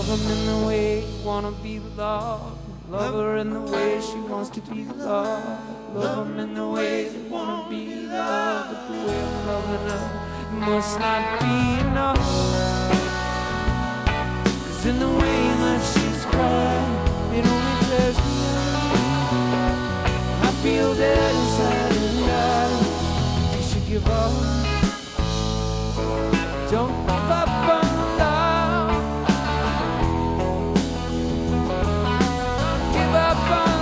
Love him in the way you wanna be loved. Love her in the way she wants to be loved. Love him in the way they wanna be loved. But the way I'm loving her must not be enough. 'Cause in the way that she's crying, it only tears me up. I feel dead inside and I, you should give up. Don't give up on love. Don't give up on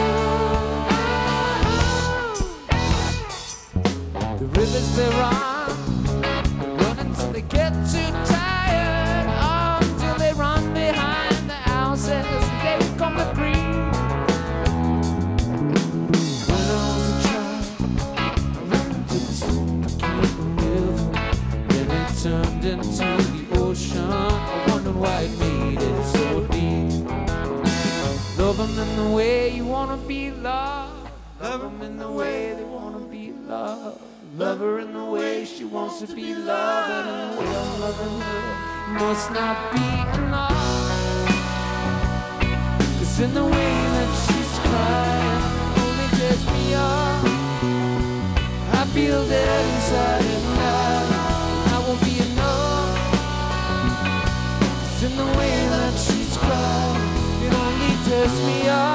love. The rivers they run until they get too tired. Until they run behind the houses they become the green. When I was a child, I ran into this river. Then it turned into the ocean. I wondered why it made it so deep. Love them in the way you wanna be loved. Love them in the way they wanna be loved. Love her in the way she wants to be loved. And in the way I'm loving her must not be enough. 'Cause in the way that she's crying only tears me up. I feel dead inside and I won't be enough. 'Cause in the way that she's crying it only tears me up.